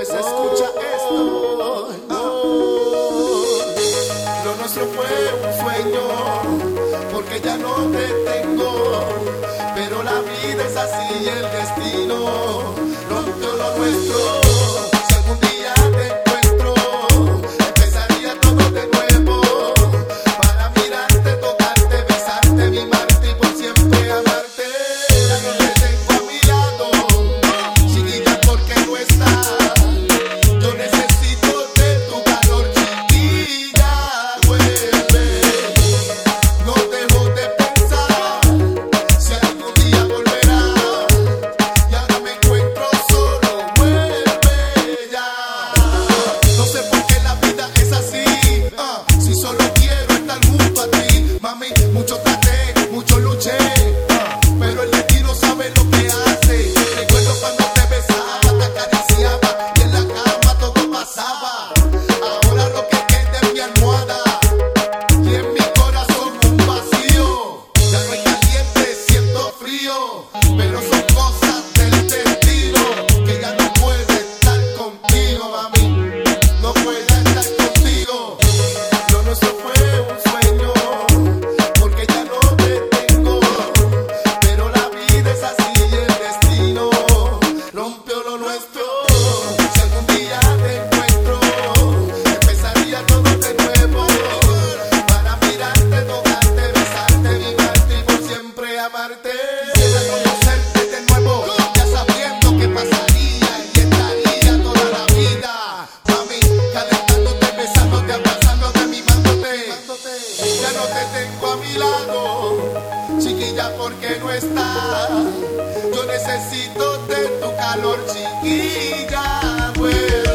se escucha esto. Lo nuestro fue un sueño, porque ya no te tengo. Pero la vida es así y el destino rompió lo nuestro. Si algún día te encuentro, empezaría todo de nuevo. Para mirarte, tocarte, besarte, mimarte y por siempre amarte. Ya no te tengo a mi lado, chiquilla, porque no estás. Yo necesito de tu calor, chiquilla, vuelve. No dejo de pensar si algún día volverás. Y ahora me encuentro solo, vuelve ya. No sé por qué la vida es así, si solo quiero estar junto a ti. Mami, mucho traté, mucho luché, pero el destino sabe lo que hace. Recuerdo cuando te besaba, te acariciaba y en la cama todo pasaba. Ahora lo que queda en mi almohada y en mi corazón un vacío. Ya no hay caliente, siento frío, pero son cosas del destino, que ya no puede estar contigo, mami. No puede estar contigo. Lo nuestro fue un sueño, porque ya no te tengo. Pero la vida es así y el destino rompió lo nuestro. Si algún día te encuentro, empezaría todo de nuevo. Para mirarte, tocarte, besarte, mimarte y por siempre amarte. Quisiera conocerte de nuevo, ya sabiendo que pasaría y estaría toda la vida. Mami, calentándote, besándote, abrazándote, mimándote. Ya no te tengo a mi lado, chiquilla, porque no estás. Yo necesito de tu calor, chiquilla, pues.